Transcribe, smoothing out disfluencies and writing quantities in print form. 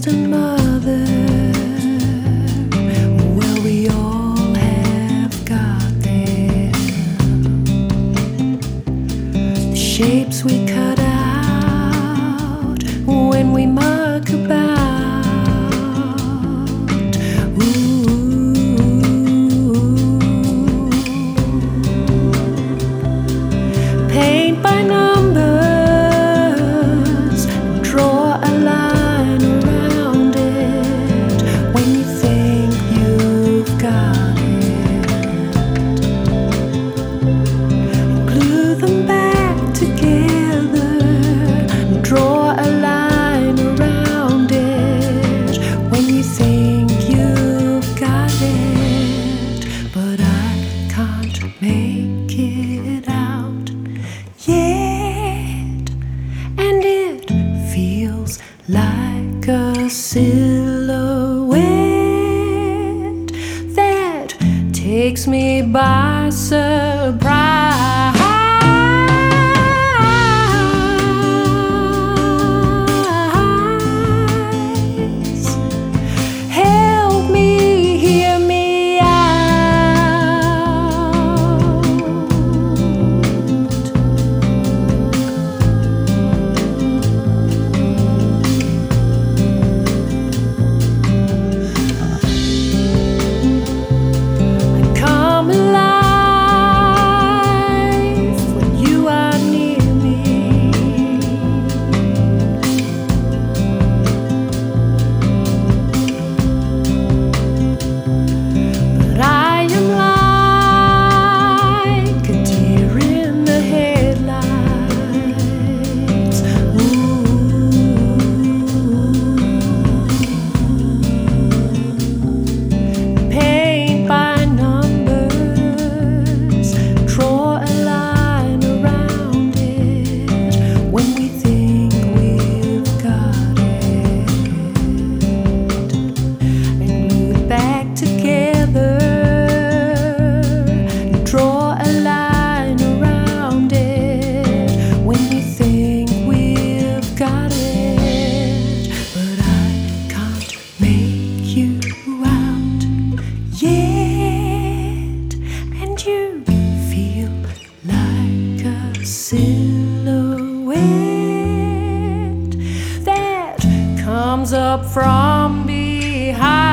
distant mother. Well, we all have got them. The shapes we cut out when we muck about. Paint by numbers, draw a line around it when you think you've got it. Glue them back together, draw a line around it when you think you've got it. But I can't make it out yet, and it feels like a silhouette that takes me by surprise. Help me, hear me out. Come alive when you are near me. But I am like a deer in the headlights. Paint by numbers, draw a line around it when we think we've got it, and glue it back together, draw a line around it when we think we've got it. But I can't make you out yet, and you feel like a silhouette that comes up from behind.